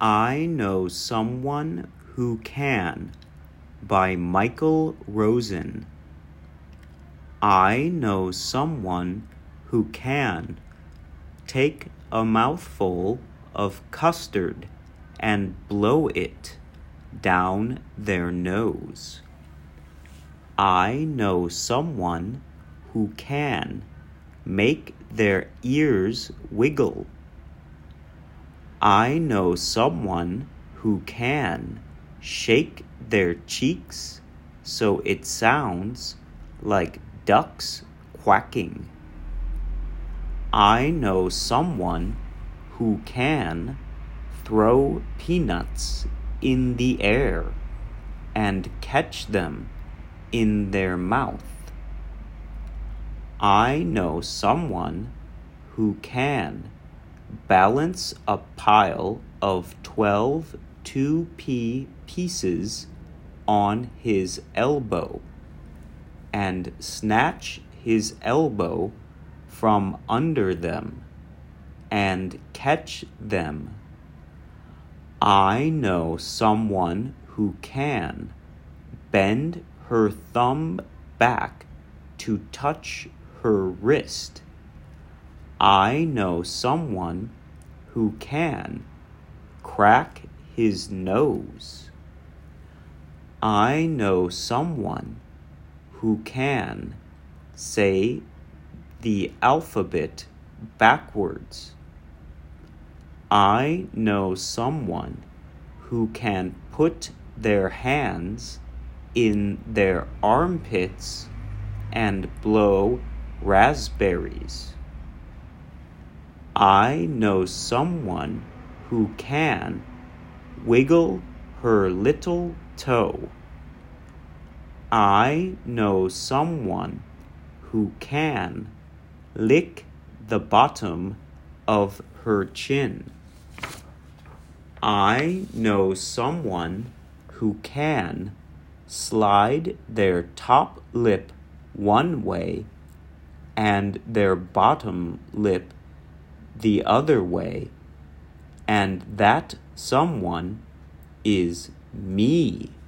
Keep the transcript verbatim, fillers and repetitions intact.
I Know Someone Who Can by Michael Rosen. I know someone who can take a mouthful of custard and blow it down their nose. I know someone who can make their ears wiggle. I know someone who can shake their cheeks so it sounds like ducks quacking. I know someone who can throw peanuts in the air and catch them in their mouth. I know someone who can balance a pile of twelve two-p pieces on his elbow and snatch his elbow from under them and catch them. I know someone who can bend her thumb back to touch her wrist. I know someone who can crack his nose. I know someone who can say the alphabet backwards. I know someone who can put their hands in their armpits and blow raspberries. I know someone who can wiggle her little toe. I know someone who can lick the bottom of her chin. I know someone who can slide their top lip one way and their bottom lip the other way, and that someone is me.